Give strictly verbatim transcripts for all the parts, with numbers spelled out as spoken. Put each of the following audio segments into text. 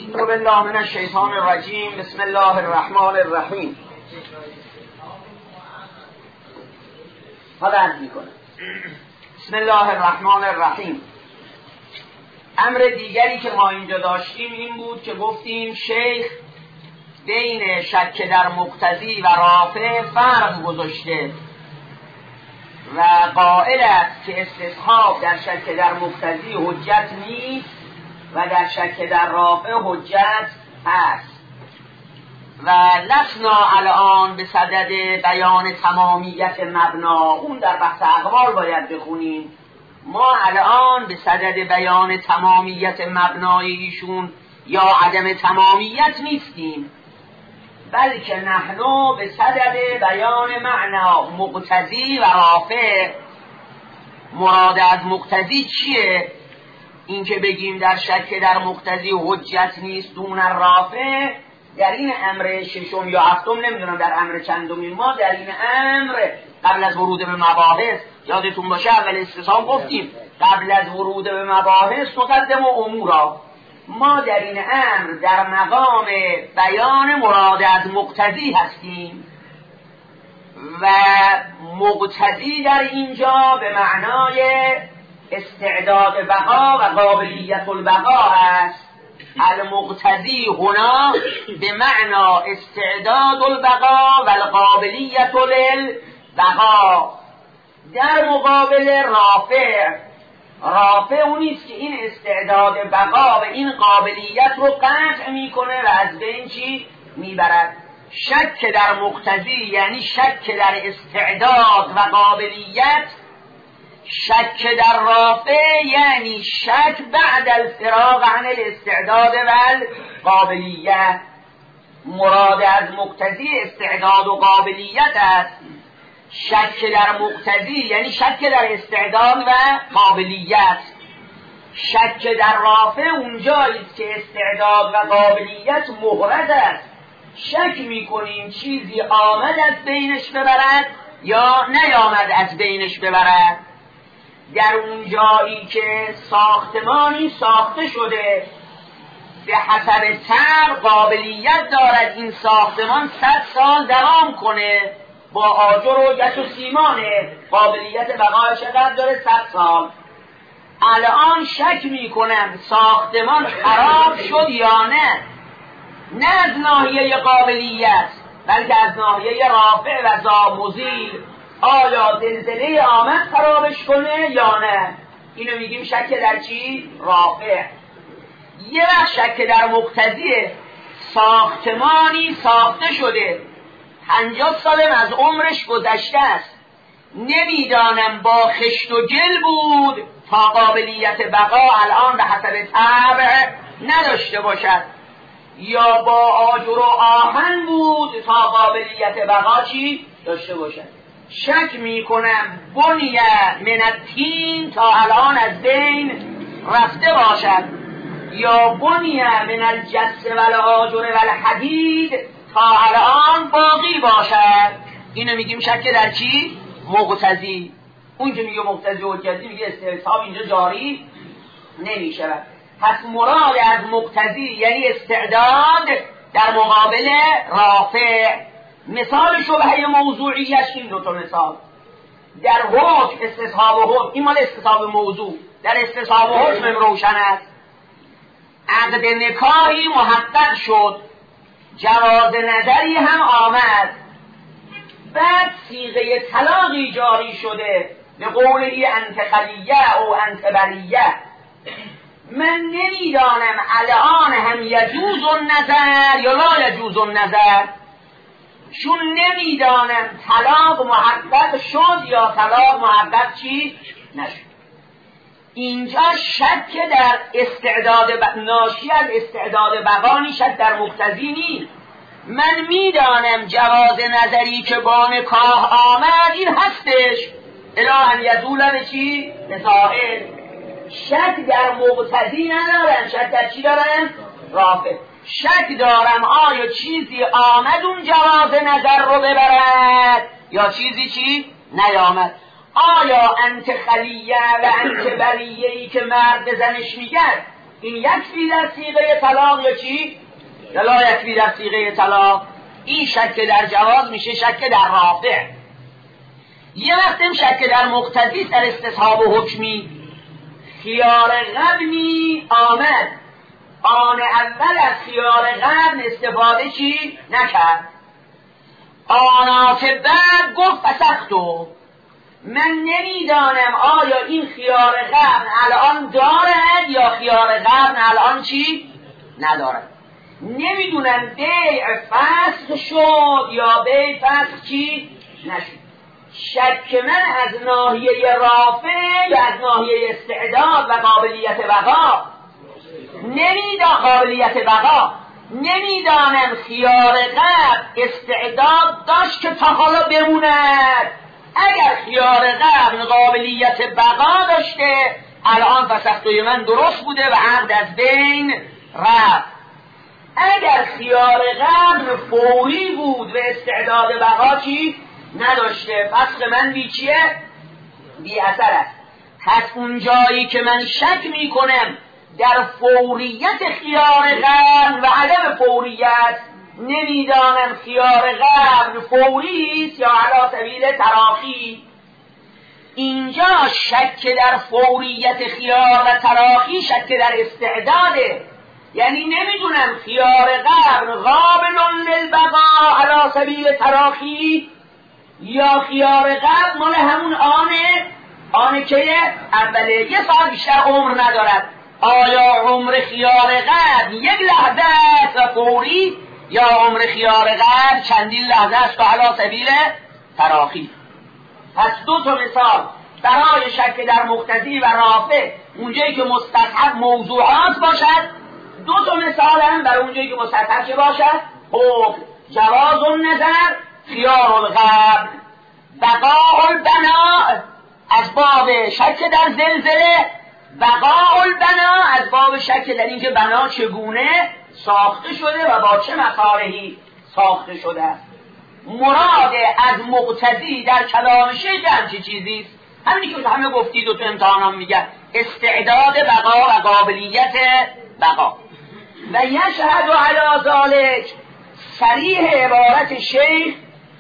اعوذ بالله من الشیطان الرجیم. بسم الله الرحمن الرحیم. حالا میکنم. بسم الله الرحمن الرحیم. امر دیگری که ما اینجا داشتیم این بود که گفتیم شیخ بین شک در مقتضی و رافع فرق گذاشته و قائل است که استصحاب در شک در مقتضی حجت نیست و در شک در رافع حجت است و لسنا الان به صدد بیان تمامیت مبنا. اون در بحث اقوال باید بخونیم. ما الان به صدد بیان تمامیت مبنای ایشون یا عدم تمامیت نیستیم، بلکه نحنو به صدد بیان معنا مقتضی و رافع. مراد از مقتضی چیه؟ این که بگیم در شک در مقتضی حجت نیست دون رافع. در این امر ششم یا هفتم، نمیدونم در امر چندمین، ما در این امر قبل از ورود به مباحث، یادتون باشه اول استصحاب گفتیم قبل از ورود به مباحث مقدم و امورا، ما در این امر در مقام بیان مراد از مقتضی هستیم و مقتضی در اینجا به معنای استعداد بقا و قابلیت البقا است. المقتضی هنا به معنا استعداد البقا و القابلیت للبقا. در مقابل رافع، رافع اونیست که این استعداد بقا و این قابلیت رو قطع میکنه و از بین چی میبرد. شک در مقتضی یعنی شک در استعداد و قابلیت، شک در رافع یعنی شک بعد الفراغ عن الاستعداد و القابلیت. مراد از مقتضی استعداد و قابلیت است. شک در مقتضی یعنی شک در استعداد و قابلیت. شک در رافع اونجاییست که استعداد و قابلیت مهرد است. شک میکنیم چیزی آمد از بینش ببرد یا نیامد از بینش ببرد. در اون جایی که ساختمانی ساخته شده به حسب طبع قابلیت دارد این ساختمان صد سال دوام کنه، با آجر و گچ و سیمانه، قابلیت بقای چقدر داره؟ صد سال. الان شک میکنم ساختمان خراب شد یا نه، نه از ناحیه قابلیت بلکه از ناحیه رافع و زامزیل. آیا زلزله آمد خرابش کنه یا نه؟ اینو میگیم شک در چی؟ رافع. یه وقت شک در مقتضیه، ساختمانی ساخته شده پنجاه سالم از عمرش گذشته است، نمیدانم با خشت و گل بود تا قابلیت بقا الان به حسب طبع نداشته باشد، یا با آجر و آهن بود تا قابلیت بقا چی داشته باشد. شک میکنم بنیه من الطین تا الان از بین رفته باشد، یا بنیه من الجس و الآجر و الحدید تا الان باقی باشد. اینو میگیم شک در چی؟ مقتضی. اون که میگه مقتضی حجتی میگه استصحاب اینجا جاری نمیشود. پس مراد از مقتضی یعنی استعداد در مقابل رافع. مثال شبهه موضوعیش این دو تا مثال. در حکم استصحاب و حکم، این مال استصحاب موضوع، در استصحاب و حکم روشن است. عقد نکاحی محقق شد، جواز نظری هم آمد، بعد صیغه طلاقی جاری شده به قولی انت خلیه او انت بریه. من نمیدانم الان هم یجوز النظر یا لا یجوز النظر، چون نمیدانم طلاق محقق شد یا طلاق محقق چی نشد. اینجا شک در استعداد ب... ناشی از استعداد بقانی شک در مقتضی نیست. من میدانم جواز نظری که با نکاح آمد این هستش، الا ان یزول به چی؟ نسائل. شک در مقتضی ندارم، شک در چی دارم؟ رافع. شک دارم آیا چیزی آمد اون جواز نظر رو ببرد یا چیزی چی؟ نیامد. آیا انت خلیه و انت بریه‌ای که مرد زنش میگن این یکفی در صیغه طلاق یا چی؟ یا لا یکفی در صیغه طلاق؟ این شک در جواز میشه شک در رافع. یه وقتم شک در مقتضی در استصحاب و حکمی. خیار قبلی آمد، آن اول از خیار قبل استفاده چی؟ نکرد. آنات بعد گفت فسختو. من نمیدانم آیا این خیار قبل الان دارد یا خیار قبل الان چی؟ ندارد. نمیدونم بیع فسخ شد یا بیع فسخ چی؟ نشد. شک من از ناحیه رافع یا از ناحیه استعداد و قابلیت بقا؟ نمیدانم قابلیت بقا. نمیدانم خیار قبل استعداد داشت که تا حالا بموند. اگر خیار قبل قابلیت بقا داشته الان فسختوی من درست بوده و عقد از بین رفت. اگر خیار قبل فوری بود و استعداد بقا چی؟ نداشته، فسخ من بی چیه؟ بی اثر است. پس اون جایی که من شک می کنم در فوریت خیار قبل و عدم فوریت، نمیدانم خیار قبل فوری است یا علی سبیل تراخی. اینجا شک در فوریت خیار و تراخی شک در استعداده. یعنی نمیدونم خیار قبل قابل للبقا علی سبیل تراخی یا خیار قبل مال همون آنه آنه که اوله یه سال بیشتر عمر ندارد. آیا عمر خیار قبل یک لحظه است و فوری یا عمر خیار قبل چندین لحظه است و علی سبیل تراخی؟ پس دو تا مثال برای شک در مقتضی و رافع اونجایی که مستصحب موضوعات باشد، دو تا مثال هم برای اونجایی که مستصحب چه باشد؟ حکم. جواز النظر خیار القبل، بقاء البناء از باب شک در زلزله، بقاء البنا از باب شک در اینکه بنا چگونه ساخته شده و با چه مصالحی ساخته شده است. مراد از مقتضی در کلام شیخ همچی چیزیست، همینی که همه گفتید و تو امتحانان میگن استعداد بقا و قابلیت بقا. و یشهد علی ذلک صریح عبارت شیخ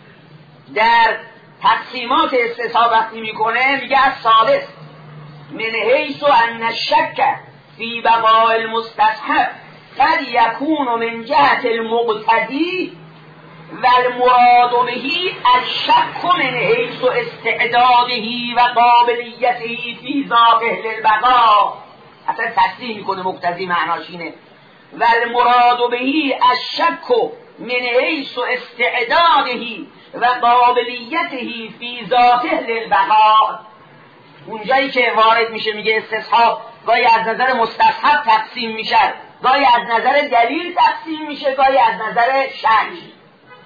در تقسیمات استصحاب وقتی میکنه میگه از ثالث من حیث ان الشک فی بقاء المستصحب قد یکون من جهت المقتضی و المراد بهی الشک من حیث استعداده و قابلیته فی ذاته للبقاء. اصلا تصریح میکنه مقتضی معناش اینه. و المراد بهی الشک من حیث استعداده و قابلیته فی ذاته للبقاء. اونجایی که وارد میشه میگه استصحاب گاهی از نظر مستصحب تقسیم میشه، گاهی از نظر دلیل تقسیم میشه، گاهی از نظر شک.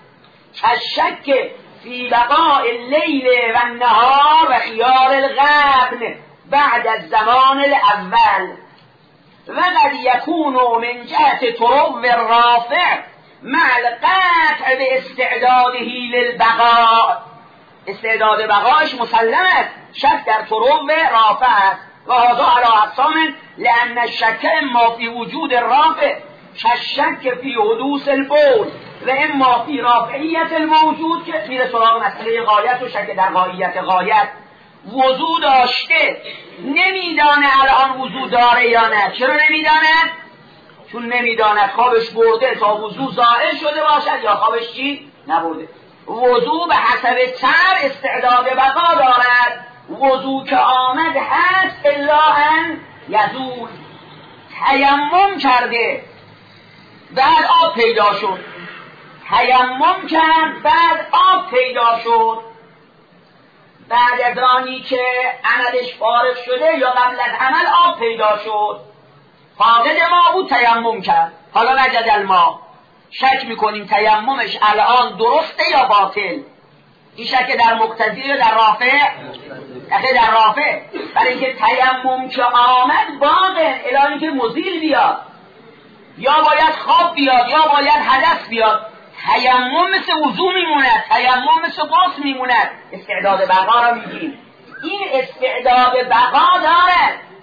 شک فی بقاء اللیل و النهار و خیار القبل بعد از زمان الاول و قد یکون من جهت طرو الرافع مع القطع به استعداده للبقاء. استعداد بقاش مسلم است، شک در طرو رافع است. و هذا علی اقسام لان الشک اما فی وجود الرافع كالشک فی حدوث البول و اما فی رافعیت الموجود که میره سراغ مسئله غایت و شک در غایت. غایت وضو داشته نمیدانه الان وضو داره یا نه. چرا نمیداند؟ چون نمیداند خوابش برده تا وضو ظاهر شده باشد یا خوابش چی؟ نبرده. وضو به حسب تر استعداد بقا دارد. وضو که آمد هست الا ان یزول. تیمم کرده بعد آب پیدا شد، تیمم کرد بعد آب پیدا شد، بعد از آنی که عملش فارغ شده یا قبل از عمل آب پیدا شد، فاقد ما بود تیمم کرد، حالا نجد الماء. شک میکنیم تیممش الان درسته یا باطل. این شک در مقتضی یا در رافع؟ شک در رافع. برای اینکه تیمم که آمد باقه الان که مزیل بیاد، یا باید خواب بیاد یا باید حدث بیاد. تیمم مثل وضو میموند، تیمم مثل غسل میموند. استعداد بقا را میگیم. این استعداد بقا دارد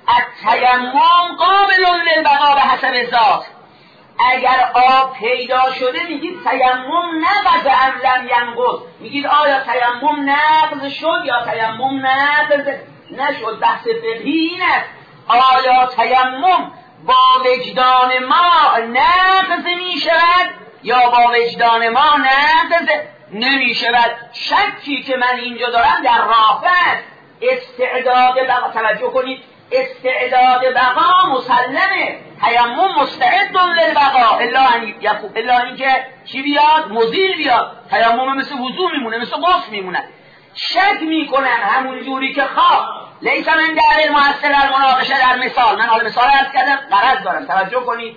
التیمم قابل للبقا به حسب ذات. اگر آب پیدا شده میگید تیمم نقض ام لم ینقض، میگید آیا تیمم نقض شد یا تیمم نقض نشد. بحث فقهی این است آیا تیمم با وجدان ما نقض میشود یا با وجدان ما نقض نمی شود. شکی که من اینجا دارم در رافع استعداد بقا. توجه کنید استعداد بقا مسلمه، تیمم مستعد للبقا الا ان یکون، الا اینکه چی بیاد؟ مزیل بیاد. تیمم مثل وضو میمونه، مثل غسل میمونه. شک میکنن همون جوری که خواه لیس من دلیل مؤثر المناقشه در مثال. من حالا مثال عرض کردم غرض دارم توجه کنید.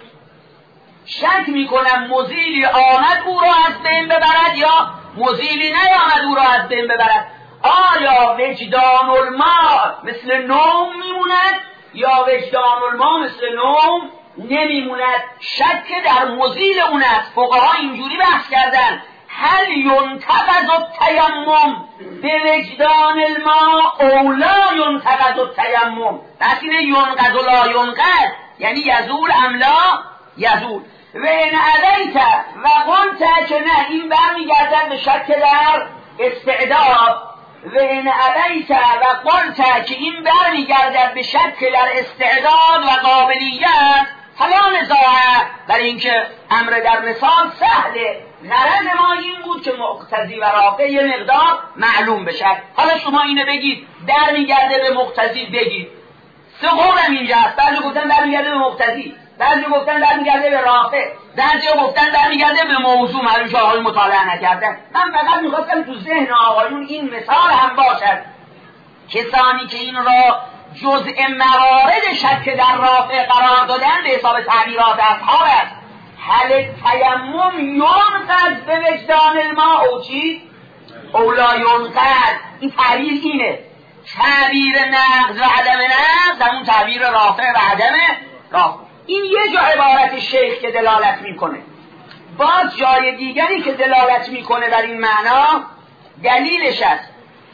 شک میکنم مزیلی آمد او را از بین ببرد یا مزیلی نیامد او را از بین ببرد. آیا وجدان الماء مثل نوم میموند یا وجدان الماء مثل نوم نمیموند؟ شک در مزیل اون است. فقها اینجوری بحث کردن هل ینتقض التیمم به وجدان الماء او لا ینتقض التیمم. بس اینه ینقض و لا ینقض یعنی یزول ام لا یزول. و این علیت و قلت که نه، این برمیگردد به شک در استعداد. و این علیت و قلت که این برمیگردد به شک در استعداد و قابلیت. فلا نزاعه، برای اینکه امر در مثال سهله. غرض ما این بود که مقتضی و رافع یه مقدار معلوم بشد. حالا شما اینو بگید برمیگرده به مقتضی بگید. سه قولم اینجا هست. بعضی گفتن برمیگرده به مقتضی، بعضی گفتن برمیگرده به رافع، بعضی گفتن برمیگرده به موضوع. معلوم که آقایون مطالعه نکردن. من فقط میخواستم تو ذهن آقایون این مثال هم باشد. کسانی که این را جزء موارد شک در رافع قرار دادن به حساب تعبیرات اصحاب است. هل تیمم ینقض به وجدان الماء او چی؟ او لا ینقض. این تعبیر اینه. تعبیر نقض و عدم نقض همون تعبیر رافع و عدم رافع. این یه جا عبارت شیخ که دلالت میکنه. باز جای دیگری که دلالت میکنه در این معنا دلیلش است.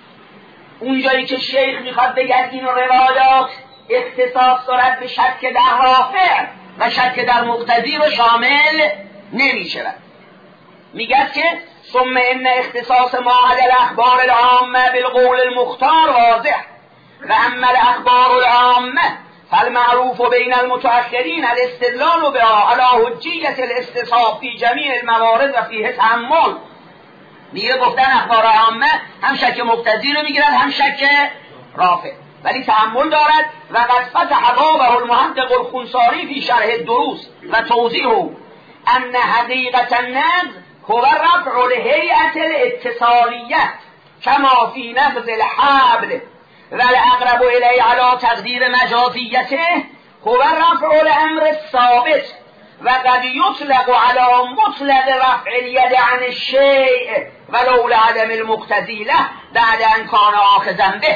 اونجایی که شیخ میخواد بگه این روایات اختصاص دارد به شک در رافع و شک در مقتضی رو شامل نمی شود. میگه که ثم ان اختصاص ما علی الاخبار العامه بالقول المختار واضح و اما الاخبار العامه فالمعروف بین المتأخرین الاستدلال بها على حجیت الاستصحاب فی جمیع الموارد و فیه تأمل. میگه گفتن اخبار عامه هم شک مقتضی رو میگیرن هم شک رافع، ولی تأمل دارد. و قد فتح بابه المحقق الخنساری فی شرح الدروس و توضیحه ان حقیقت النقض هو رفع الهیئة الاتصالیه کما فی نقض الحبل و الاقرب الی علی تقدیر مجازیته هو رفع الامر الثابت و قد یطلق علی مطلق رفع الید عن الشیء ولو لعدم المقتضی له بعد ان کان آخذا به.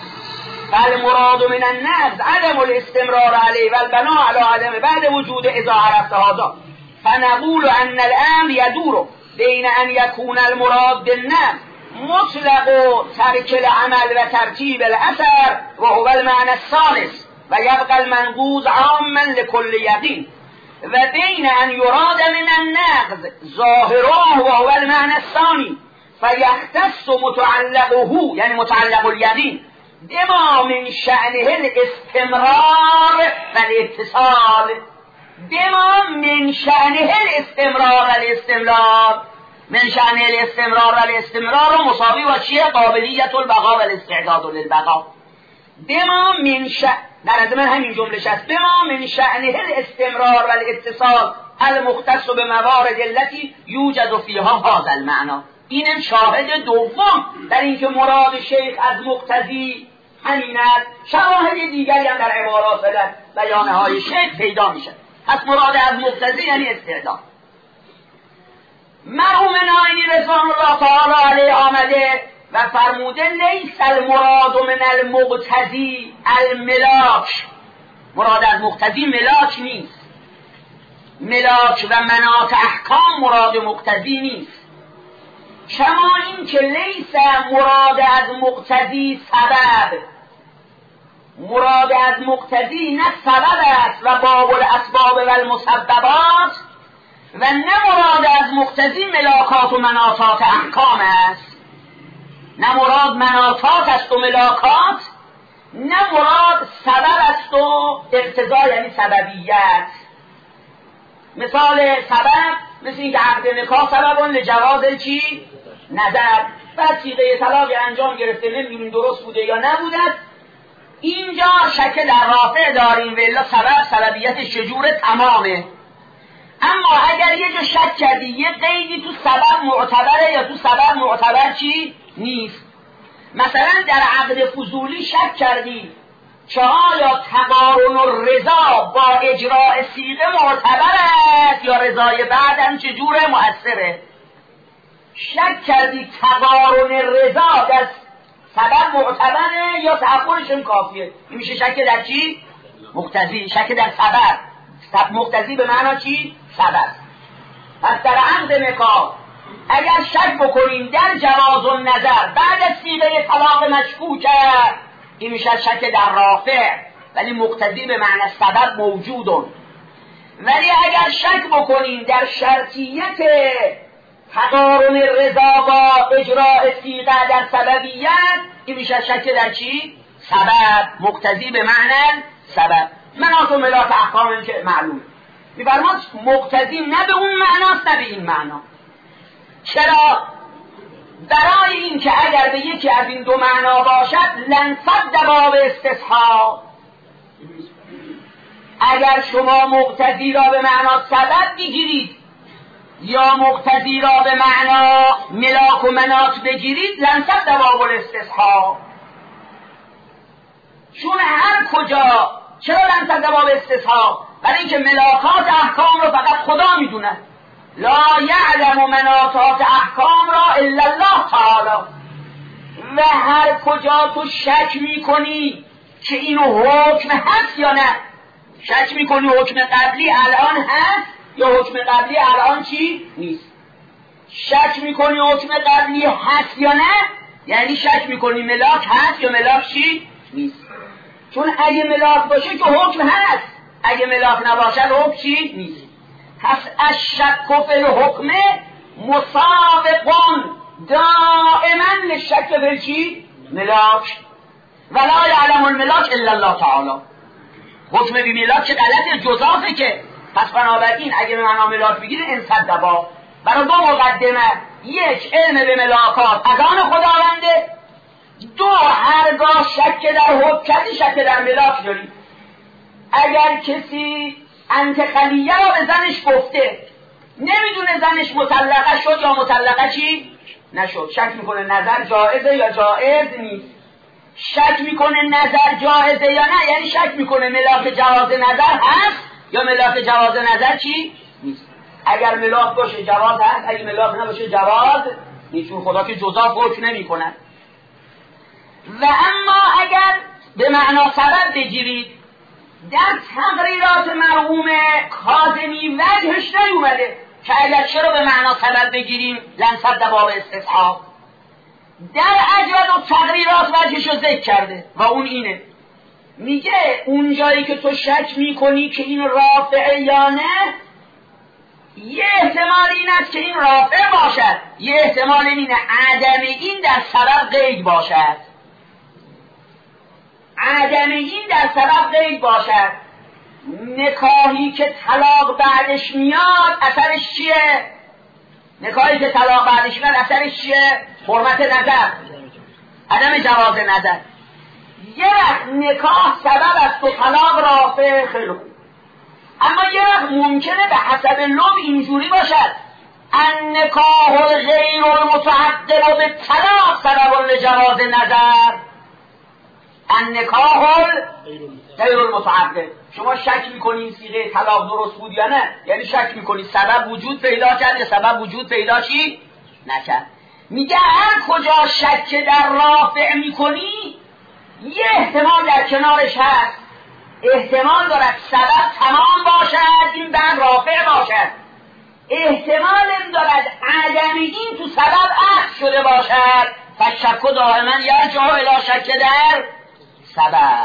فالمراد من النقض عدم الاستمرار علیه والبناء علی عدم بعد وجود اذا عرفت هذا. فنقول ان الامر يدور بین ان یکون المراد بالنقض مطلق ترک العمل و ترتیب الاثر و هو المعنى الثالث و یبقى المنقوض عاما لكل یقین و بین ان یراد من النقض ظاهره و هو المعنى الثانی فیختص متعلقه یعنی متعلق الیقین بما من شأنه الاستمرار و الاتصال. بما من شأنه الاستمرار و الاستمرار. من شأنه الاستمرار و الاستمرار و مساوی و چیه؟ قابلیت البقا و الاستعداد للبقا. بما من شأن در از من همین جملش هست. بما من شأنه الاستمرار و الاتصال المختص به موارد التي یوجد فیها هذا المعنى. اینم شاهد دوم در اینکه مراد شیخ از مقتضی همین است. شواهد دیگری هم در عبارات و در بیانه های شیخ پیدا میشه. پس مراد از مقتضی یعنی استعداد. مرحوم ناینی رضوان الله تعالی علیه آمده و فرموده لیس المراد من المقتضی الملاک. مراد از مقتضی ملاک نیست. ملاک و مناط احکام مراد مقتضی نیست. کما این که لیس مراد از مقتضی سبب. مراد از مقتضی نه سبب است و باب الاسباب و المسببات و نه مراد از مقتضی ملاکات و مناطات احکام است. نه مراد مناطات است و ملاکات، نه مراد سبب است و اقتضا یعنی سببیت. مثال سبب مثل این که عقد نکاح سببون لجواز چی؟ نظر. بعد صیغه طلاق انجام گرفته، نمیدونیم درست بوده یا نبوده. اینجا شک در رافع داریم و الا سبب سببیتش چجوره؟ تمامه. اما اگر یه جا شک کردی یه قیدی تو سبب معتبره یا تو سبب معتبر چی؟ نیست. مثلا در عقد فضولی شک کردی که آیا تقارن و رضا با اجراء صیغه معتبر است یا رضای بعد هم چجوره مؤثره. شک کردی تقارن رضا در سبب معتبره یا تأخرش هم کافیه. این میشه شک در چی؟ مقتضی. شک در سبب. مقتضی به معنی چی؟ سبب. پس در عقد نکاح اگر شک بکنیم در جواز و نظر بعد از صیغه طلاق مشکوکه، این میشه شک در رافع، ولی مقتضی به معنی سبب موجودون. ولی اگر شک بکنیم در شرطیت تقارن رضا با اجراء صیغه در سببیت، این میشه شک در چی؟ سبب. مقتضی به معنی سبب. مناط و ملاک احکام که معلوم میفرماد مقتضی نه به اون معناست نه به این معنا. چرا؟ برای این که اگر به یکی از این دو معنا باشد لنصد باب استصحاب. اگر شما مقتضی را به معنا سبب بگیرید یا مقتضی را به معنا ملاک و مناط بگیرید لنصد باب الاستصحاب. چون هر کجا، چرا لنصد باب استصحاب؟ برای اینکه ملاکات احکام رو فقط خدا میدونه. لا یعلم مناطات احکام را الا الله تعالی. و هر کجا تو شک میکنی که اینو حکم هست یا نه، شک میکنی حکم قبلی الان هست یا حکم قبلی الان چی؟ نیست. شک میکنی حکم قبلی هست یا نه، یعنی شک میکنی ملاک هست یا ملاک چی؟ نیست. چون اگه ملاک باشه که حکم هست، اگه ملاک نباشه حکم چی؟ نیست. پس الشک فی الحکم مسابق دائما للشک فی چی؟ ملاک. ولا یعلم الملاک الا الله تعالی. حکم بی ملاک که غلط جزافه که. پس بنابراین اگه به معنا ملاک بگیره انصد دبا. برای دو مقدمه: یک، علم به ملاکات از آن خداونده. دو، هرگاه شک در حکم کردی شک در ملاک داری. اگر کسی انت خلیه را به زنش گفته نمیدونه زنش مطلقه شد یا مطلقه چی؟ نشد، شک میکنه نظر جائزه یا جائز نیست. شک میکنه نظر جائزه یا نه، یعنی شک میکنه ملاک جواز نظر هست یا ملاک جواز نظر چی؟ نیست. اگر ملاک باشه جواز هست، اگر ملاک نباشه جواز نیست، چون خدا که جزاف حکم نمی کند. و اما اگر به معنا سبب بگیرید، در تقریرات مرحوم کاظمی وجهش نیومده که اگر چرا به معنا سبب بگیریم لنصد باب استصحاب. در اجود و تقریرات وجهش رو ذکر کرده و اون اینه، میگه اون جایی که تو شک میکنی که این رافعه یا نه، یه احتمال این است که این رافع باشد، یه احتمال اینه عدم این در سبب قید باشد. عدم این در سبب قید باشد. نکاحی که طلاق بعدش میاد اثرش چیه؟ نکاحی که طلاق بعدش میاد اثرش چیه؟ حرمت نظر، عدم جواز نظر. یه وقت نکاح سبب است و طلاق رافع، خیلی خوب. اما یه وقت ممکنه به حسب لب اینجوری باشد النکاح غیر المتعقب بالطلاق سبب لجواز نظر. النکاح غیر المتعقب، شما شک میکنید صیغه طلاق درست بود یا نه، یعنی شک میکنید سبب وجود پیدا کرد یا سبب وجود پیدا چی نکرد. میگه هر کجا شک در رافع میکنی یه احتمال در کنارش هست، احتمال دارد سبب تمام باشد این بعد رافع باشد، احتمال دارد عدم این تو سبب عکس شده باشد. فشک دائما یرجع الی شک در سبب.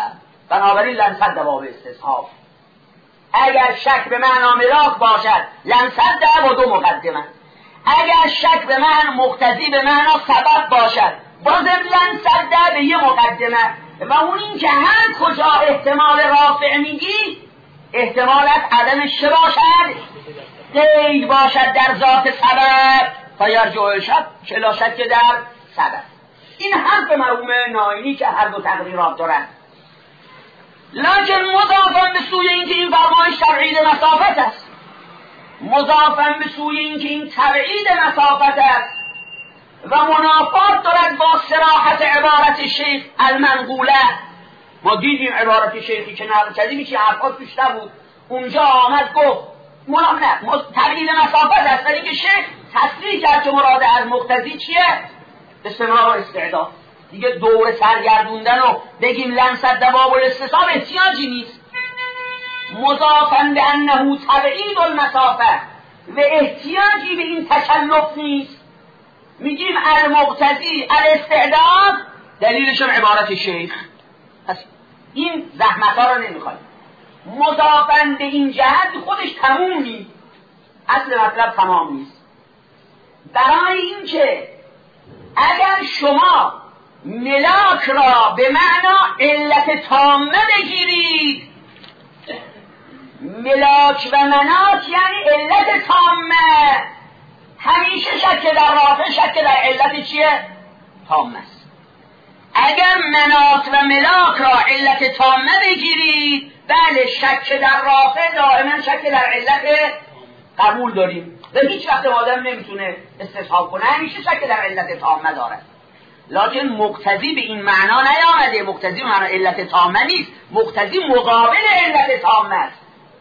بنابراین لنصد باب استصحاب. اگر شک به معنا ملاک باشد لنصد با دو مقدمه، اگر شک به معنی مقتضی به معنا سبب باشد بازم لنصد به یه مقدمه، و اون این که هر کجا احتمال رافع میگی احتمالت عدم چه باشد؟ قید باشد در ذات سبب فیرجع شک چلا شک در سبب. این حرف مرحوم ناینی که هر دو تقریرات دارند، لکن مضافا به سوی اینکه این فرمایش تبعید مسافت است، مضافا به سوی اینکه این تبعید مسافت است و منافات دارد با صراحت عبارت شیخ المنقوله. ما دیدیم عبارت شیخی که نقل کردیم میشه حرفات توش نبود، اونجا آمد گفت منام نه تبعید مسافت است، ولی که شیخ تصریح کرد که مراد از مقتضی چیه؟ استمرار و استعداد. دیگه دور سرگردوندن و بگیم لنصد باب الاستصحاب احتیاجی نیست. مضافا به انه تبعید المسافه و احتیاجی به این تکلف نیست. میگیم المقتضی الاستعداد، دلیلشون عبارت شیخ. پس این زحمت ها رو نمیخوایم. مضافا به این جهت خودش تموم نیست، اصل مطلب تمام نیست. برای این که اگر شما ملاک را به معنا علت تامه بگیرید، ملاک و منات یعنی علت تامه، همیشه شک در رافع شک در علت چیه؟ تامه است. اگر منات و ملاک را علت تامه بگیرید، بله شک در رافع دائما شک در علت قبول داریم و هیچ وقت آدم نمیتونه استصحاب کنه، همیشه شک در علت تامه داره. لکن مقتضی به این معنا نیامده، مقتضی معنا علت تامه نیست، مقتضی مقابل علت تامه است.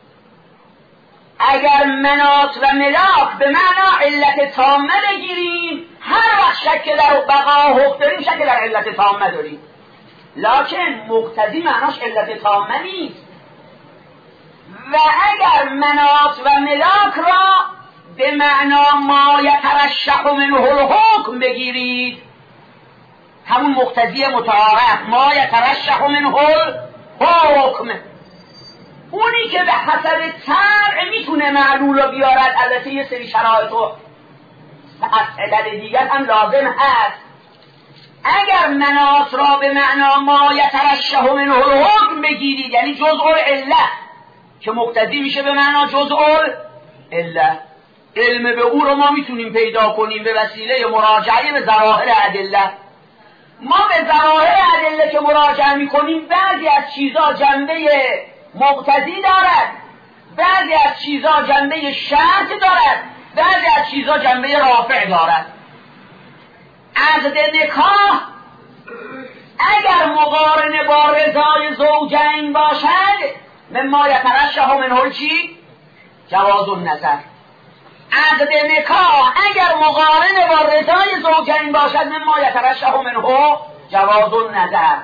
اگر منات و ملاک به معنا علت تامه بگیریم، هر وقت شک در بقا حکم داریم شک در علت تامه داریم. لکن مقتضی معناش علت تامه نیست. و اگر منات و ملاک را به معنا ما یترشح منه الحکم بگیرید، همون مقتضی متعارف ما یترشح منه الحکم، اونی که به حسب طبع میتونه معلول رو بیارد، البته یه سری شرایط و علت دیگر هم لازم هست. اگر منات را به معنا ما یترشح منه الحکم بگیرید، یعنی جزء العله که مقتضی میشه به معنا جزء العله، علم به او رو ما میتونیم پیدا کنیم به وسیله مراجعه به ظواهر ادله. ما به ظواهر ادله که مراجعه میکنیم بعضی از چیزا جنبه مقتضی دارد، بعضی از چیزا جنبه شرط دارد، بعضی از چیزا جنبه رافع دارد. عقد نکاح اگر مقارنه با رضای زوجین باشد، مما یترشح منه چی؟ جواز النظر. عقد نکاح اگر مقارنه با رضای زوجین باشد، مما یترشح منه جواز النظر.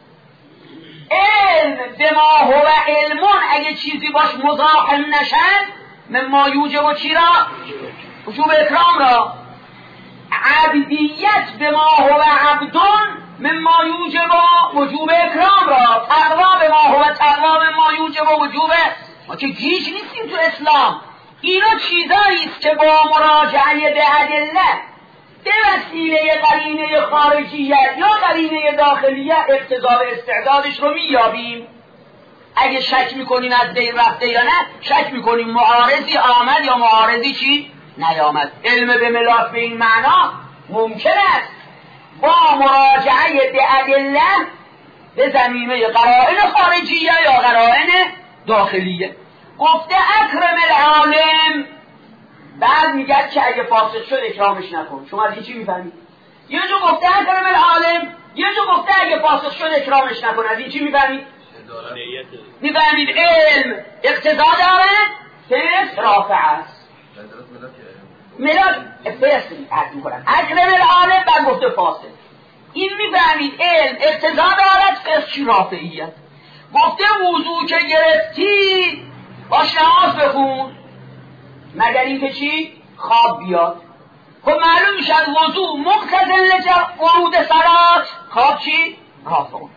علم بما هو علمون اگه چیزی باش مزاحم نشد، مما یوجب چی را؟ وجوب اکرام را. عبدیت بما هو عبدون مما یوجب وجوب اکرام را. تقوا بما هو تقوا مما یوجب وجوب. ما که گیج نیستیم تو اسلام. اینا چیزایی است که با مراجعه به ادله به وسیله قرینه خارجیت یا قرینه داخلیت اقتضا استعدادش رو میابیم. اگه شک میکنیم از بین رفته یا نه، شک میکنیم معارضی آمد یا معارضی چی؟ نیامد. علم به ملاک به این معنا ممکن است با مراجعه به ادله به زمینه قرائن خارجیه یا قرائن داخلیه. گفته اکرم العالم، بعد میگه که اگه فاسق شد اکرامش نکن. شما از این چی میفهمید؟ یه جو گفته اکرم العالم، یه جو گفته اگه فاسق شد اکرامش نکن. از این چی میفهمید؟ میفهمید علم اقتضا داره که رافع است. ملاک افرستی عرض میکنم اکرم العالم بعد گفته فاسق. این میفهمید علم اقتضا دارد فسق رافعیت. گفته وضو که گرفتی باش نماز بخون، مگر اینکه چی؟ خواب بیاد. خب معلوم میشد وضو مقتضی لورود صلات، خواب چی؟ رافع.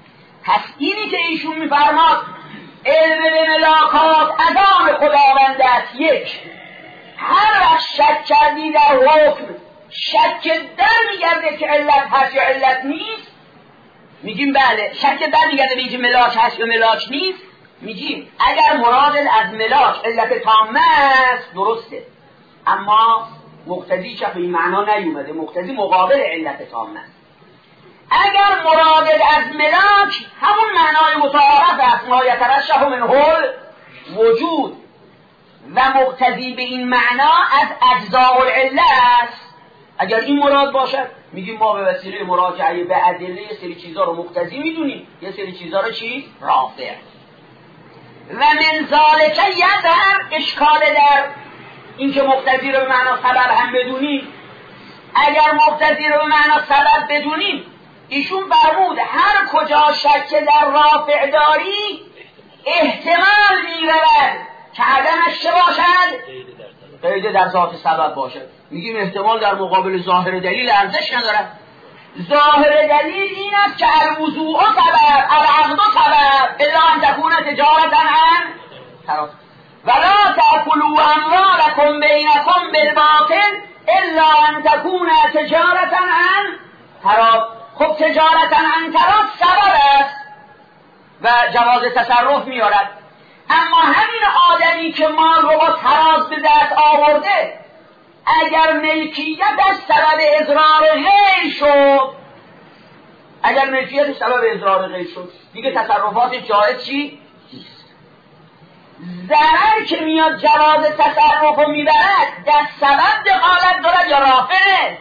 پس اینی که ایشون میفرماد علم به ملاکات عدم خداوند است. یک، هر وقت شک کردی در حکم، شک در میگرده که علت هست یا علت نیست، میگیم بله. شک در میگرده به اینکه ملاک هست یا ملاک نیست، میگیم اگر مراد از ملاک علت تامه است درسته، اما مقتضی چه به این معنا نیومده، مقتضی مقابل علت تامه است. اگر مراد از ملاک همون معنای متعارف است، ما یترشح من حول وجود، و مقتضی به این معنا از اجزاء العله است. اگر این مراد باشد میگیم ما به وسیله مراجعه به ادله یه سری چیزا رو مقتضی میدونیم، یه سری چیزا رو چی؟ رافع. و من ذالک یظهر اشکال در این که مقتضی رو به معنا سبب هم بدونیم. اگر مقتضی رو به معنا سبب بدونیم، ایشون فرمود هر کجا شک در رافع داری احتمال میرود که عدمش چه باشد؟ قید در ذات سبب باشد. میگیم احتمال در مقابل ظاهر دلیل ارزش ندارد. ظاهر دلیل این است که الوضوء سبب، العقد سبب، الا ان تكون تجارتا عن تراض، ولا تأكلوا اموالكم بينكم بالباطل الا ان تكون تجارتا عن تراض. خب تجارتا عن تراض سبب است و جواز تصرف میارد، اما همین آدمی که مال رو با تراز به دست آورده، اگر ملکیتش سبب اضرار غیر شد، اگر ملکیتش سبب اضرار غیر شد دیگه تصرفات جایز چی؟ نیست. ضرر که میاد جواز تصرف رو میبرد در سبب دخالت دارد یا رافعه؟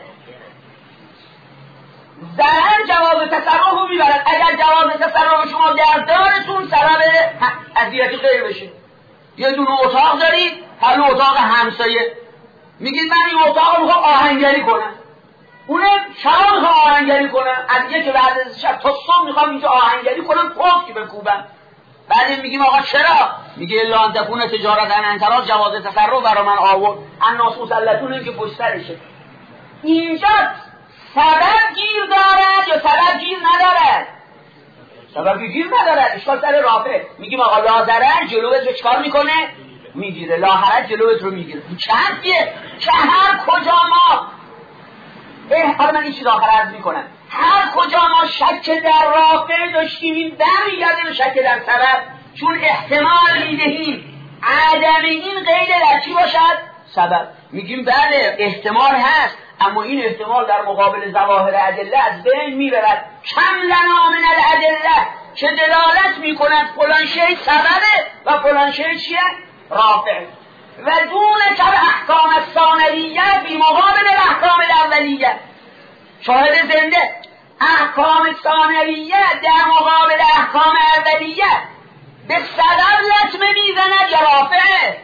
ضرر جواز تصرف رو میبرد. اگر جواز تصرف شما در دارتون سبب اذیت غیر بشه، یه دونه اتاق دارید، حالا اتاق همسایه میگید من این اتاق رو میخوام آهنگری کنم، اونه شما میخوام آهنگری کنم، از یک بعد از شب تا صبح میخوام اینجا آهنگری کنم، پاک بکوبم. بعد میگیم آقا چرا؟ میگه الا ان تكون تجارت عن تراض، جواز تصرف برای من آورد، الناس مسلطون این که پشت سرشه. اینجا سبب گیر دارد یا سبب گیر ندارد؟ سبب گیر ندارد، اشکال سر رافع. میگیم آقا لا ضرر جلوت رو چکار میکنه؟ میگیره. لا حرج جلوت رو میگیره. چندیه که هر کجا ما اه حالا من این چیز آخر عرض میکنم، هر کجا ما شک در رافع داشتیم این برمیگرده به شک در سبب، چون احتمال میدهیم عدم این قید در چی باشد؟ سبب. میگیم بله احتمال هست، اما این احتمال در مقابل ظواهر ادله از بین میبرد. کم لنا من الادله که دلالت میکند فلان شی سببه و فلان شی چیه؟ رافع. و دون که احکام ثانویه فی مقابل احکام اولیه، شاهد زنده، احکام ثانویه در مقابل احکام اولیه به سبب لطمه میزند یا رافعه؟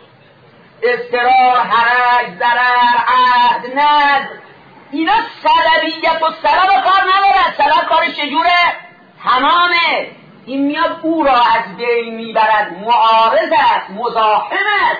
اضطرار، حرج، ضرر، عهد، نذر، اینا سببیت و سبب کار ندارد. سبب کارش چجوره؟ تمامه. این میاد او را از بین میبرد، معارض است، مزاحم است.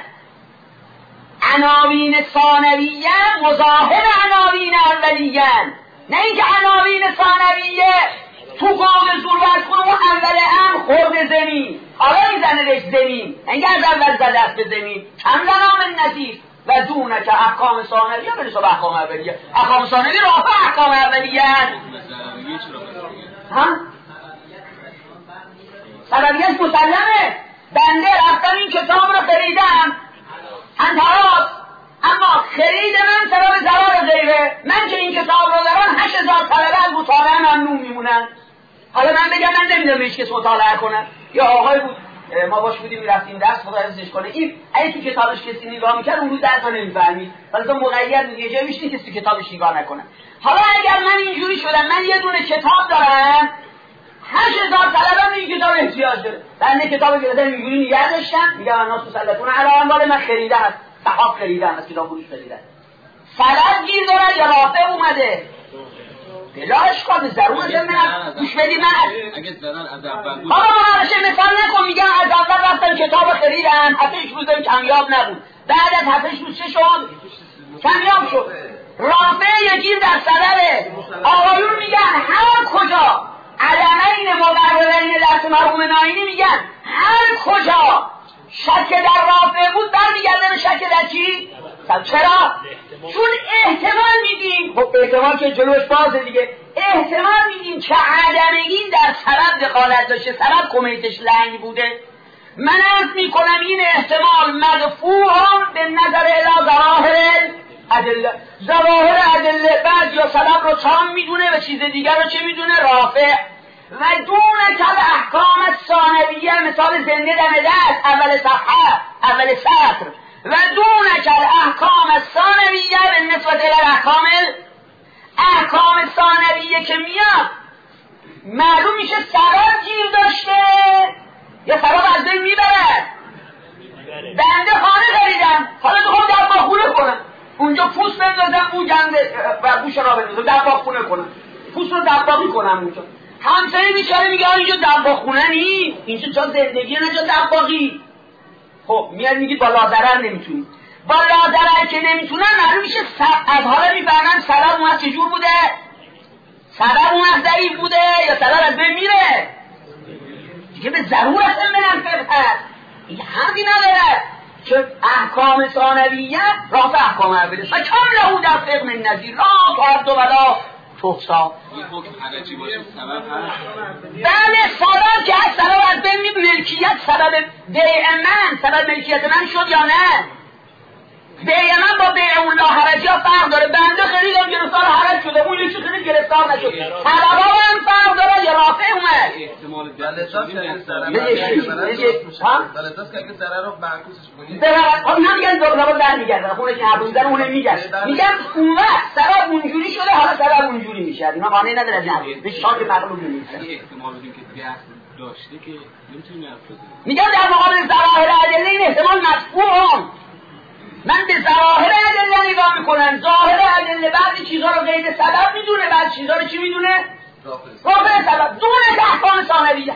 عناوین ثانویه مزاحم عناوین اولیه، نه اینکه عناوین ثانویه تو قام ضرورت کنه و اول هم خورد زمین، حالا میزنه بهش زمین، اینکه از اول زده است به زمین. کم لنا نزید و دونه که احکام ثانویه برسه به احکام اولیه. احکام ثانویه رافع احکام اولیه ها؟ سببیش مسلمه. بنده رفتم این کتاب رو خریدم انتراض، اما خرید من سبب ضرر غیره. من که این کتاب رو دارم هشت هزار طلبه از مطالعه ممنوع میمونن. حالا من بگم من نمیدونم هیچ کس مطالعه کنم. یا آقای بود ما باش بودیم میرفتیم درس، خدا عزیزش کنه، این اگه تو کتابش کسی نگاه میکرد اون رو درس نمیفهمید، ولی تو مقید میگه جای میشتی کسی تو کتابش نگاه نکنه. حالا اگر من اینجوری شدم، من یه دونه کتاب دارم، هشت هزار طلبه این کتاب احتیاج داره، بنده کتاب گرفتم اینجوری نگه داشتم، میگم الناس مسلطون علی مال من خریدم، صحاب خریدم، از کتاب فروش خریدم. سبب گیر داره یا رافع اومده؟ بلا اشکال ضرورت من گوش بدید. من اگه ضرر از اول بود بابا مناقشه مثال نکن. میگم از اول رفتم کتاب خریدم، هفتهش روزم کمیاب نبود، بعد از هفتهش روز چه شد؟ کمیاب شد. رافع یه گیر در سببه. آقایون میگن هر کجا علمین مقررین دست مرحوم ناینی میگن هر کجا شک در رافع بود برمیگرده به شک در چی؟ چرا؟ چون احتمال میدیم، خب احتمال که جلوش بازه دیگه، احتمال میدیم که عدمگین در سبب دخالت داشته، سبب کمیتش لنگ بوده. من عرض میکنم این احتمال مدفوع به نظر الی ظواهر ادله. ظواهر ادله بعد یا سبب رو تام میدونه و چیز دیگر رو چه میدونه؟ رافع. و دون کل احکام ثانویه، مثال زنده دم دست اول صفحه اول سطر، و دون کل احکام ثانویه به نسبت الی احکام احکام ثانویه که میاد معلوم میشه سبب گیر داشته یا سبب از بین میبرد. بنده خانه خریدم، حالا میخوام دباغ خونه کنم، اونجا پوست بندازم اون گنده و بوش را بندازم دباغ خونه کنم، پوست رو دباغی کنم اونجا. همسایه بیچاره میگه اینجا دباغ خونه نیست، اینجا جا زندگی نه جا دباغی. خب میاد میگید با لازرر نمیتونی، با لازرر که نمیتونن معلوم میشه از حالا میفهمن سبب اون از چجور بوده، سبب اون از ضعیف بوده یا سبب از بین میره دیگه. به ضرورت منفق هست، این حقی نداره که احکام ثانویه رافع احکام اوله و کم لهو در فقه من نظیر لا تعد ولا تحصا. این حکم حرجی باشه سبب هست. بله سبب که از سبب از بین می ملکیت، سبب بیع من، سبب ملکیت من شد یا نه؟ بیع من با بیع اون لا حرجی ها فرق داره. بنده خریدم گرفتار حرج شده، اون یکی خرید گرفتار نشد، سبب ها هم فرق داره یا رافع اومد؟ احتمال دلتاست که اگه ضرر رو معکوسش کنید ضرر اینا میگن ضرر در میگردن خونه که حرف میزنه اون میگن میگن اومد سبب اونجوری شده حالا سبب اونجوری میشه. اینا معنی نداره نه به شاک مغلوب نمیشه. اگه احتمال بدیم که بحث داشته که نمیتونیم حرف بزنیم. میگم در مقابل ظواهر ادله این احتمال مدفوع. من به ظواهر ادله نگاه میکنم، ظاهر ادله بعضی چیزها رو غیر سبب میدونه، بعضی چیزها رو چی میدونه؟ رافع سبب. دون احکام ثانویه،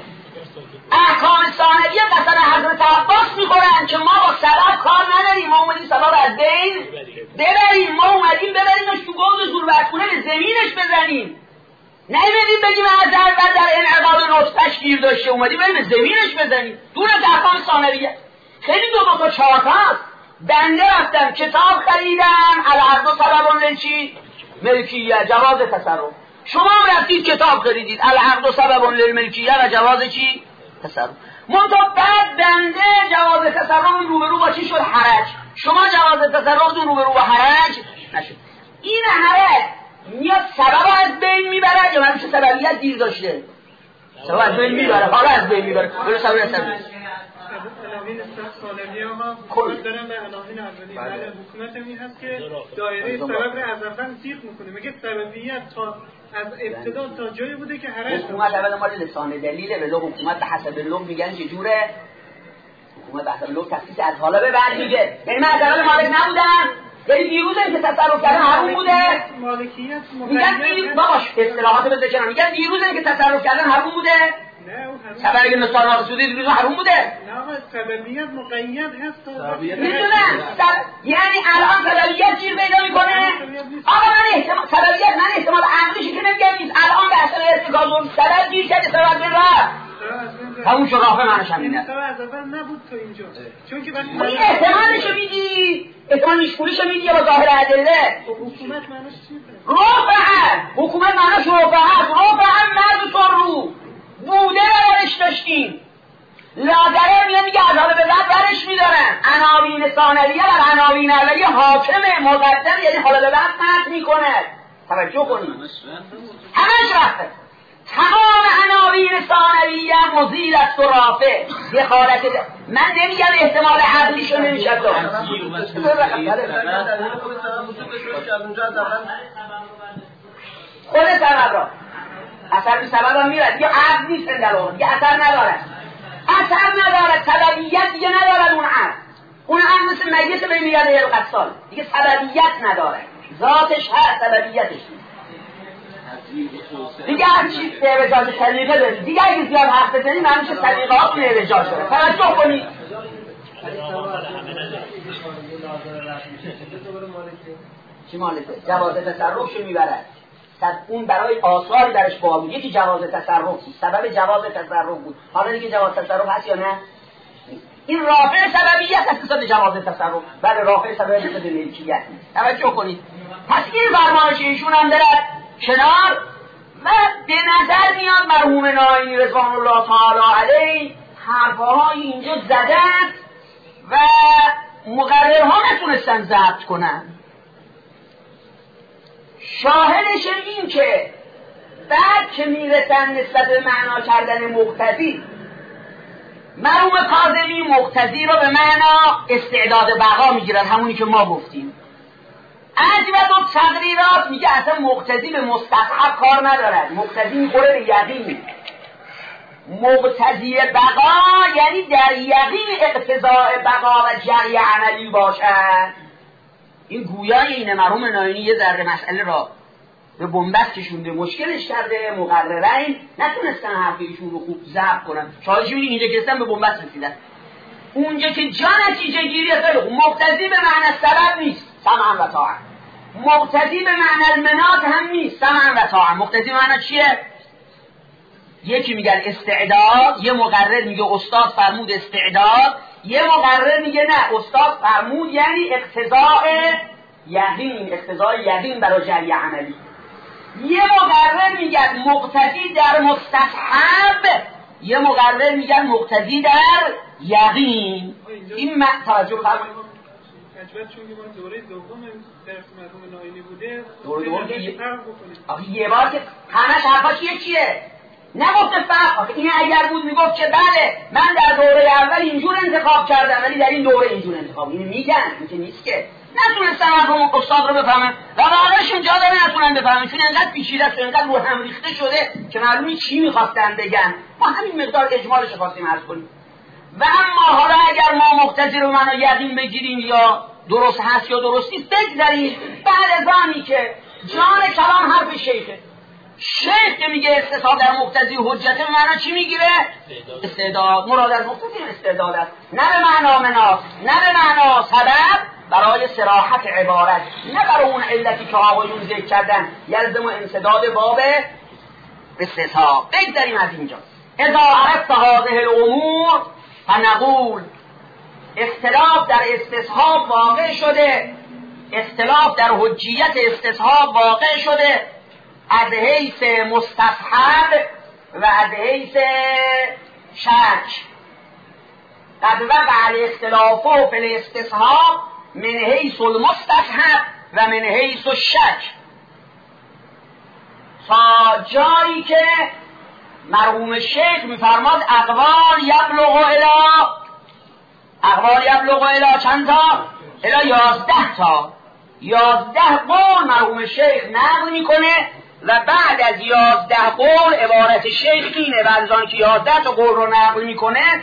احکام ثانویه مثلا حضرت عباس میخورن که ما با سبب کار نداریم، ما اومدیم سبب از بین ببریم، ما اومدیم ببریم تو گود زور برکونه به زمینش بزنیم، نمیدیم بگیم از در در انعقاد نطفه‌اش گیر داشته، اومدیم بریم به زمینش بزنیم. دون احکام ثانویه خیلی دو دو تا چهار تا هست. بنده رفتم کتاب خریدم العقد سبب للچی ملکیه جواز تصرف، شما هم رفتید کتاب خریدید العقد سبب للملکیه و جواز چی؟ تصرف. منتها بعد بنده جواز تصرف روبرو با چی شد؟ حرج. شما جواز تصرف دون روبرو با حرج نشد. این حرج میاد سبب از بین میبره یا من چه سببیت دیر داشته؟ سبب از بین میبره، حالا از بین میبره برای سبب از بین عناوین ثانویه ها حکومت دارن به عناوین اولی. بله حکومت این هست که دایره سبب رو از اول زیغ میکنه، میگه سببیت تا از ابتدا تا جایی بوده که حرج حکومت اول مال لسان دلیله. به لغت حکومت به حسب لغت میگن چجوره؟ حکومت به حسب لغت تفسیر از حالا به بعد میگه، یعنی من از اول مالک نبودم، یعنی دیروز که تصرف کردن حرام بوده. مالکیت میگن دیروز باش اصطلاحات بده کنم، میگن دیروز که تصرف کردن حرام بوده. نه اون سبب اگه مثال ناقصودی دیروز حرام بوده. نه آقا سببیت مقید هست. میدونم یعنی الان سببیت چیز پیدا میکنه. آقا من احتمال سببیت من احتمال عقلیشی که نمیگم نیست، الان به اصل ارتکاب سبب گیر کرده سبب بین رفت همون شو رافع معنیش همینه. سبب از اول نبود تا اینجا، چون که وقتی این احتمالشو میگی، احتمال میشکولیشو میگی با ظاهر ادله. حکومت معنیش چیه؟ رافع حکومت معنیش رافع رافع مرد تو رو بوده رو برش داشتیم، لادره میاد میگه از حالا به بعد برش میدارن. عناوین ثانویه و عناوین اولیه حاکمه مقدم، یعنی حالا به بعد فرق میکنه. توجه کنید همش رفته. تمام عناوین ثانویه مزیل است و رافع دخالت ده. من نمیگم احتمال عقلیشو نمیشه تو خود سبب را اثر بی سبب هم میرد، دیگه عقل نیست اندلون، دیگه اثر نداره، اثر نداره، سببیت دیگه نداره. اون عقل اون عقل مثل میت به میاد یه قصال دیگه سببیت نداره، ذاتش هست سببیتش نیست. دیگه هر چیز اعوجاج سلیقه دارید، دیگه اگه زیاد حرف بزنید همیشه سلیقه ها که اعوجاج داره. توجه کنید چی مالکه؟ جواز تصرف شو میبرد. اون برای آثاری درش قائل بود. یکی جواز تصرف بود، سبب جواز تصرف بود. حالا دیگه جواز تصرف هست یا نه؟ این رافع سببیت است قصد جواز تصرف. بله رافع سببیت قصد ملکیت. توجه کنید. پس این فرمایش ایشون هم دارد کنار و به نظر میاد مرحوم ناینی رضوان الله تعالی علیه حرفهای اینجا زدند و مقررها نتونستن ضبط کنن. شاهدش این که بعد که میرسن نسبت به معنا کردن مقتضی، مرحوم کاظمی مقتضی رو به معنا استعداد بقا میگیرن، همونی که ما گفتیم. عجبت و تقریرات میگه اصلا مقتضی به مستصحب کار ندارد، مقتضی میخوره به یقین. مقتضی بقا یعنی در یقین اقتضاء بقا و جری عملی باشد. این گویای اینه. مرحوم ناینی یه ذره مسئله را به بنبست کشونده، مشکلش کرده، مقررین نتونستن حرف ایشون رو خوب ضبط کنن. شاهدش می‌بینی اینجا که استن به بنبست رسیدن. اونجا که جا نتیجه گیری خیلی خوب. مقتضی به معنی سبب نیست، سمعا و طاعا. مقتضی به معنی المنات هم نیست، سمعا و طاعا. مقتضی معنی چیه؟ یکی میگن استعداد، یه مقرر میگه استاد فرمود استعداد، یه مقرر میگه نه استاد فرمود یعنی اقتضاء یقین، اقتضاء یقین برای جری عملی. یه مقرر میگن مقتضی در مستصحب، یه مقرر میگن مقتضی در یقین. این معنی توجه فرمایید. اجبت چون ما دوره دوم درس مرحوم ناینی بوده، دوره دوم که آخه یه بار که همش حرفاش یه چیه؟ نگفته فرق. این اگر بود میگفت که بله من در دوره اول اینجور انتخاب کردم ولی در این دوره اینجور انتخاب. اینو میگن، این که نیست که نتونستن مرحوم استاد رو بفهمن و بعدشون جا داره نتونن بفهمن، چون انقدر پیچیده است و انقدر رو هم ریخته شده که معلومه چی میخواستن بگن. ما همین مقدار اجمالش خواستیم عرض کنیم. و اما حالا اگر ما مقتضی رو منو یقین بگیریم یا درست هست یا درست نیست بگذاریم، بعد از آنی که جان کلام حرف شیخه، شیخ که میگه استصحاب در مقتضی حجته به معنا چی میگیره؟ استعداد. مراد از مقتضی استعداد است، نه به معنا مناس، نه به معنا سبب، برای صراحت عبارت، نه برای اون علتی که آقایون ذکر کردن یلزم و انسداد باب استصحاب. بگذاریم از اینجا. اذا عرفت هذه الامور فنقول اختلاف در استصحاب واقع شده، اختلاف در حجیت استصحاب واقع شده از حیث مستصحب و از حیث شک. قد وقع الاختلاف فی الاستصحاب من حیث المستصحب و من حیث الشک، تا جایی که مرحوم شیخ میفرماد اقوال یبلغ الی اقوال یبلغ الی چند تا؟ الی یازده تا. یازده قول مرحوم شیخ نقل میکنه و بعد از یازده قول عبارت شیخ اینه، بعد از آن که یازده تا قول رو نقل میکنه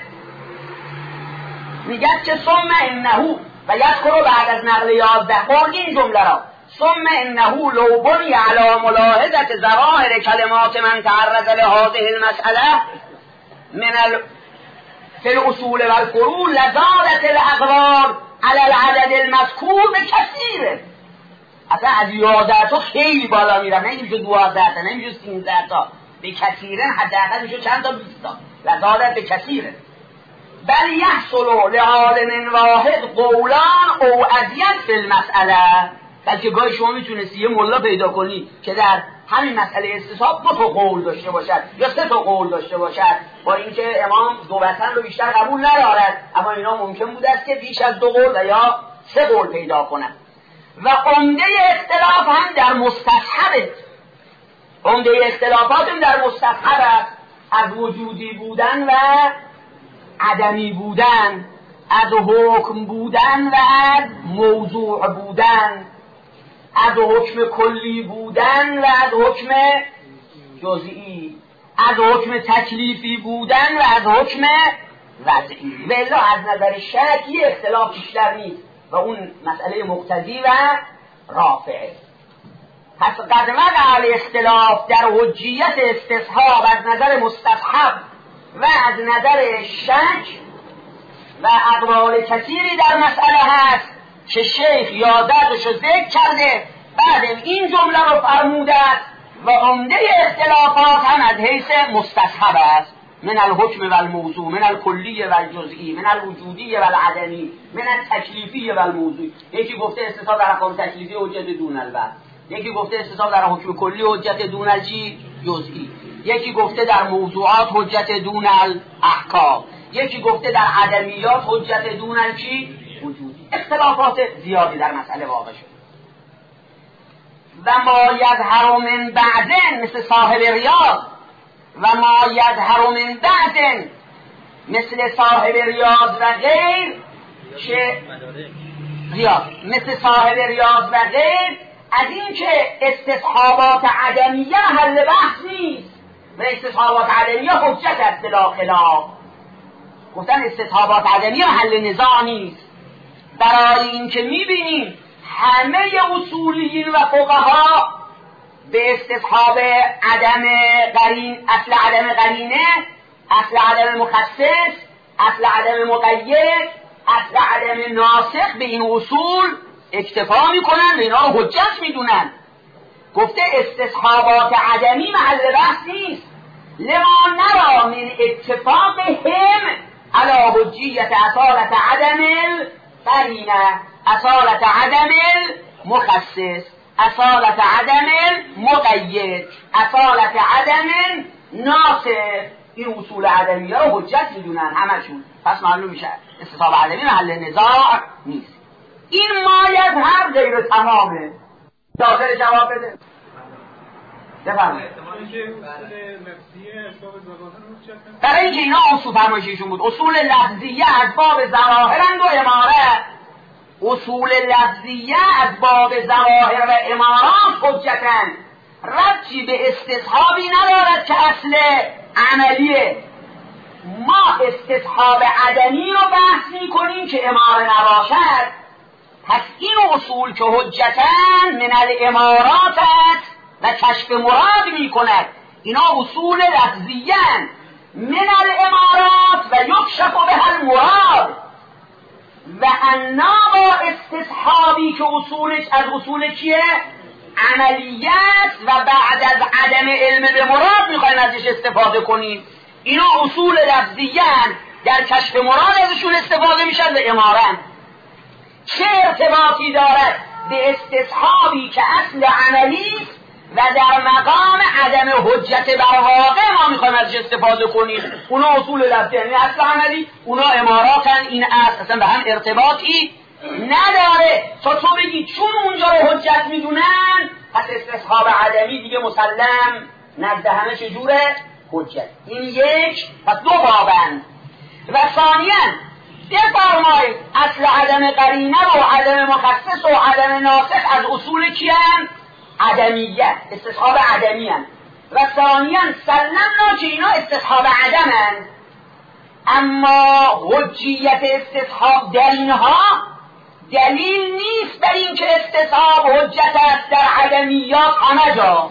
میگه که ثم انه و یذکر بعد از نقل یازده قول این جمله را ثم انه لو بنی علی ملاحظه ظواهر کلمات من تعرض لهذه المساله من ال... فی الاصول و الفروع لزادت الاقوال علی العدد المذکور بکثیر. اصلا از یازده تا خیلی بالا میرن، نه اینجا دوازده تا، نه اینجا سینزده تا، به کثیرن حداقل میشه چند تا؟ بیست تا. لزادت به کثیره. بل یحصل لعالم واحد قولان او ازید فی المسئله. بلکه گاهی شما میتونستی یه ملا پیدا کنی که در همین مسئله استصحاب دو تا قول داشته باشد یا سه تا قول داشته باشد، با اینکه امام دو وطن رو بیشتر قبول ندارد، اما اینا ممکن بود است که بیش از دو قول و یا سه قول پیدا کنند. و عمده اختلاف هم در مستصحب، عمده اختلافات هم در مستصحب است، از وجودی بودن و عدمی بودن، از حکم بودن و از موضوع بودن، از حکم کلی بودن و از حکم جزئی، از حکم تکلیفی بودن و از حکم وضعی. و الا از نظر شکی اختلاف بیشتر نیست و اون مسئله مقتضی و رافعه. پس قد وقع الاختلاف در حجیت استصحاب از نظر مستصحب و از نظر شک و اقوال کثیری در مسئله هست که شیخ یادتشو ذکر کرده، بعد این جمله رو فرموده است و عمده اختلافات هم از حیث مستصحب است، من الحکم و الموضوع، من الکلی و الجزئی، من الوجودی و العدمی، من التکلیفی و الموضوع. یکی گفته استصحاب در احکام تکلیفی حجت دون الوضع، یکی گفته استصحاب در حکم کلی حجت دون الجی جزئی، یکی گفته در موضوعات حجت دون الاحکام، یکی گفته در عدمیات حجت دون الچی وجودی. اختلافات زیادی در مسئله واقع شد. و ما یظهر من بعدن مثل صاحب ریاض، و ما یظهر من بعدن مثل صاحب ریاض و غیر چه ریاض مثل صاحب ریاض و غیر از این که استصحابات عدمیه حل بحث نیست و استصحابات عدمیه حجت است بلا خلاف. گفتن استصحابات عدمیه حل نزاع نیست، برای این که میبینیم همه اصولیین و فقها به استصحاب عدم قرین، اصل عدم قرینه، اصل عدم مخصص، اصل عدم مقید، اصل عدم ناسخ، به این اصول اکتفا میکنن و اینا رو حجت میدونن. گفته استصحابات عدمی محل بحث نیست، لما نرا من اتفاقهم علی حجیت اصالت عدم قرینه، اصالت عدم مخصص، اصالت عدم مقید، اصالت عدم ناسخ. این اصول عدمیه رو حجت میدونن همشون، پس معلوم میشه استصحاب عدمی محل نزاع نیست. این ما یظهر غیر تمامه. داخل جواب بده بفرمایید. برای اینکه اینا اصول فرمایشیشون بود، اصول لفظیه از باب ظواهرند و اماره، اصول لفظیه از باب ظواهر و امارات حجتن، ربطی به استصحابی ندارد که اصل عملیه. ما استصحاب عدمی رو بحث میکنیم که اماره نباشد، پس این اصول که حجتن من الامارات است و کشف مراد میکند، اینا اصول لفظیه من الامارات و یکشف به المراد. و انا با استصحابی که اصولش از اصول چیه؟ عملیت و بعد از عدم علم به مراد میخوایم ازش استفاده کنیم، اینا اصول لفظیان در کشف مراد ازشون استفاده میشن و امارن. چه ارتباطی دارد به استصحابی که اصل عملی و در مقام عدم حجت بر واقع ما میخوایم ازش استفاده کنیم؟ اونا اصول لفظی یعنی اصل عملی، اونا اماراتن. این اصل اصلا به هم ارتباطی نداره تا تو بگی چون اونجا رو حجت میدونن پس استصحاب عدمی دیگه مسلم نزد همه چجوره؟ حجت. این یک. پس دو بابند. و ثانیاً بفرمایید اصل عدم قرینه و عدم مخصص و عدم ناسخ از اصول کیان؟ عدمیت، استصحاب عدمی هن. و ثانیاً سلمنا که اینا استصحاب عدم هن، اما حجیت استصحاب در اینها دلیل نیست بر این که استصحاب حجت است در عدمیات همه جا.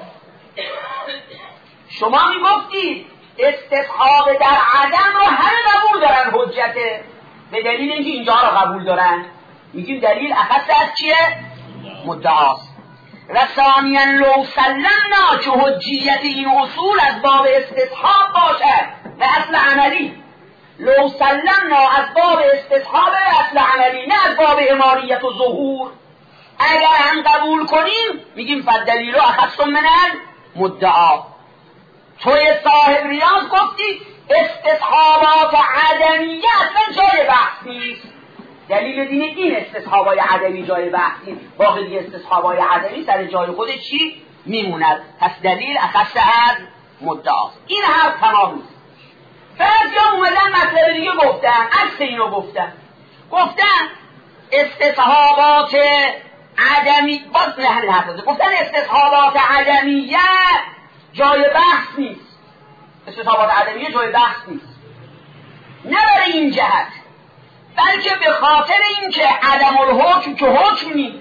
شما میگفتید استصحاب در عدم رو همه قبول دارن حجته، به دلیل اینکه اینجا رو قبول دارن میگیم دلیل اخص از چیه؟ مدعاست. و ثانیاً لو سلمنا که حجیت این اصول از باب استصحاب باشد و اصل عملی، لو سلمنا از باب استصحاب اصل عملی نه از باب اماریت و ظهور، اگر هم قبول کنیم میگیم فالدلیل اخص من المدعا. توی صاحب ریاض گفتی استصحابات عدمیه اصلا جای بحث نیست، دلیل دینه این استصحابای عدمی جای بحث نیست، باقی دیگه استصحابای عدمی سر جای خودش چی میموند. پس دلیل اخص از مدعاست. این حرف تمام نیست. بعضی ها اومدن مطلب دیگه گفتن، عکس اینو گفتن، گفتن استصحابات عدمی، باز نه همین حرف داده، گفتن استصحابات عدمیه جای بحث نیست. استصحابات عدمیه جای بحث نیست، نه برای این جهت، بلکه به خاطر این که عدم الحکم که حکم نیست،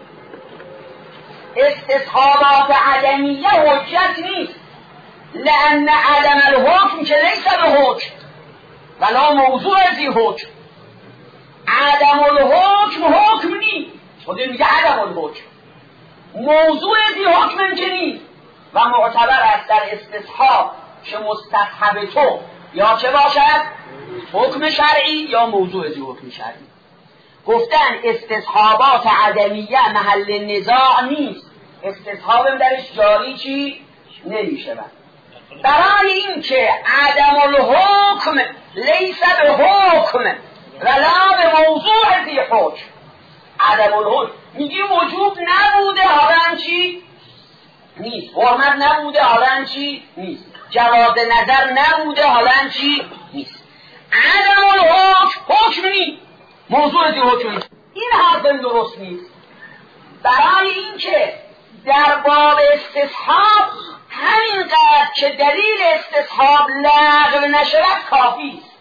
استصحابات عدمیه حجت نیست، لأن عدم الحکم که لیس به حکم ولا موضوع ذی حکم. عدم الحکم حکم نیست، خود میگه عدم الحکم، موضوع ذی حکم که نیست، و معتبر است در استصحاب که مستصحب تو یا چه باشد حکم شرعی یا موضوع ذی حکم شرعی. گفتن استصحابات عدمیه محل نزاع نیست، استصحابم درش جاری چی نمیشه. برای این که عدم الحکم لیس به حکم ولا به موضوع ذی حکم، عدم الحکم میگی وجوب نبوده حالا چی نیست، حرمت نبوده حالا چی نیست، جواز نظر نبوده حالا چی نیست. عدم الحکم حکم نیست، موضوع ذی حکم نیست. این حرف درست نیست. برای این که در باب استصحاب همینقدر که دلیل استصحاب لغو نشود کافی است.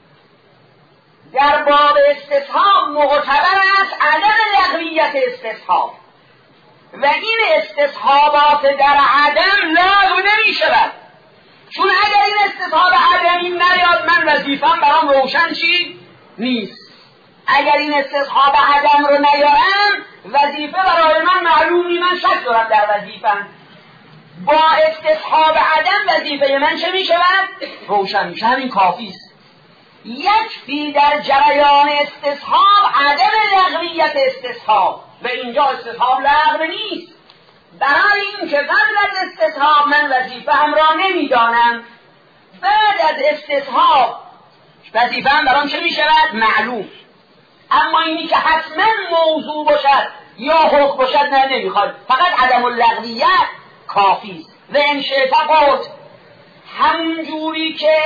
در باب استصحاب معتبر است عدم لغویت استصحاب و این استصحابات در عدم لغو نمی شود، چون اگر این استصحاب عدمی نیاد من وظیفم برام روشن چی نیست. اگر این استصحاب عدم رو نیارم وظیفه برای من معلوم نی، من شک دارم در وظیفم. با استصحاب عدم وظیفه من چه می شود؟ روشن می شود. همین کافی است. یکفی در جریان استصحاب عدم لغویت استصحاب و اینجا استصحاب لغو نیست. برای این که قبل از استصحاب من وظیفه هم را نمی دانم، بعد از استصحاب وظیفه هم برام چه می شود؟ معلوم. اما اینی که حتما موضوع باشد یا حکم باشد نه نمیخواد، فقط عدم اللغویت کافی است. و ان شئت قلت، همون جوری که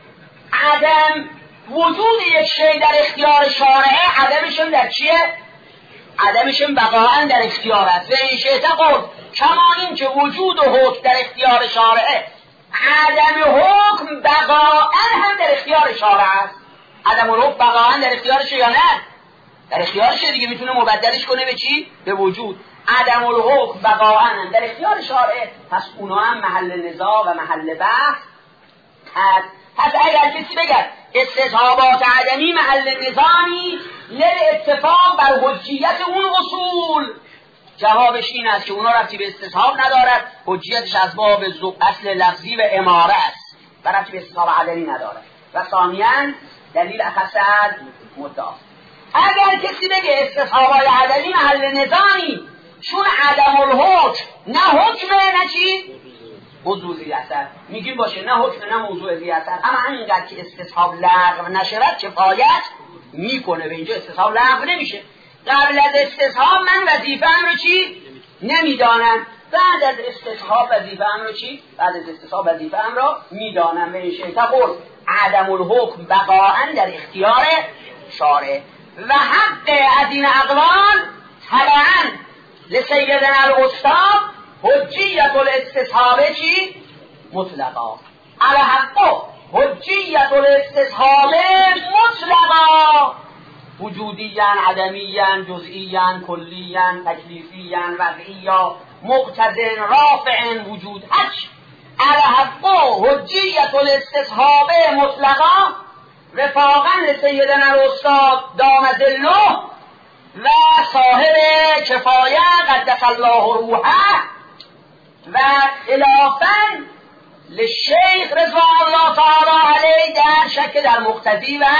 عدم وجود یک شی در اختیار شارعه، عدمشون در چیه؟ عدمشون بقاءً در اختیار است. و ان شئت قلت، کما این که وجود و حکم در اختیار شارعه، عدم حکم بقاءً هم در اختیار شارع است. عدم الحکم بقاءً در اختیارش یا نه؟ در اختیارش دیگه، میتونه مبدلش کنه به چی؟ به وجود. عدم الحکم بقاءً در اختیار شارع، پس اونا هم محل نزاع و محل بحث هست. پس اگر کسی بگه استصحابات عدمی محل نزاعی للاتفاق بر حجیت اون اصول، جوابش این است که اونا ربطی به استصحاب ندارد، حجیتش از باب اصل لفظی و اماره است و ربطی به استصحاب عدمی ندارد. و ثانیاً دلیل اخص مدعا. اگر کسی بگه استصحابات عدمی محل نزاعی چون عدم الحکم نه حکمه نه چی؟ موضوع ذی اثر، میگیم باشه نه حکم نه موضوع ذی اثر، اما همینقدر که استصحاب لغو نشود کفایت میکنه و اینجا استصحاب لغو نمیشه. قبل از استصحاب من وظیفه‌ام رو چی؟ نمیدانم، بعد از استصحاب وظیفه‌ام رو چی؟ بعد از استصحاب وظیفه‌ام رو میدانم. و این شیطه قول عدم الحکم بقاءً در اختیار شارع و حق از این اقوال طبعاً لسیدنا الاستاد حجیت الاستصحاب چی؟ مطلقا. علی حق حجیت الاستصحاب مطلقا، وجودیاً، عدمیاً، جزئیاً، کلیاً، تکلیفیاً، وضعیاً، مقتضٍ، رافع، وجود حج. علی حق حجیت الاستصحاب مطلقا وفاقاً لسیدنا الاستاد دام ظله و صاحب کفایه قدس الله روحه و خلافاً للشیخ رضوان الله تعالی علیه در شک در مقتضی و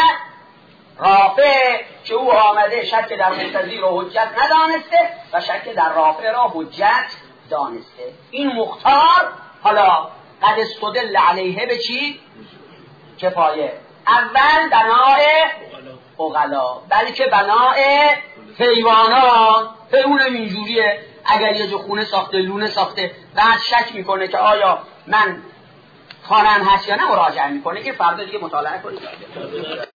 رافع، که او آمده شک در مقتضی را حجت ندانسته و شک در رافع را حجت دانسته. این مختار حالا قد استدل علیه به چی؟ کفایه. اول بناء عقلا، بلکه بناء حیوانات. حیوانم اینجوریه، اگر یه جو خونه ساخته لونه ساخته بعد شک میکنه که آیا من خانم هست یا نه مراجعه میکنه که فردا دیگه مطالعه کنید.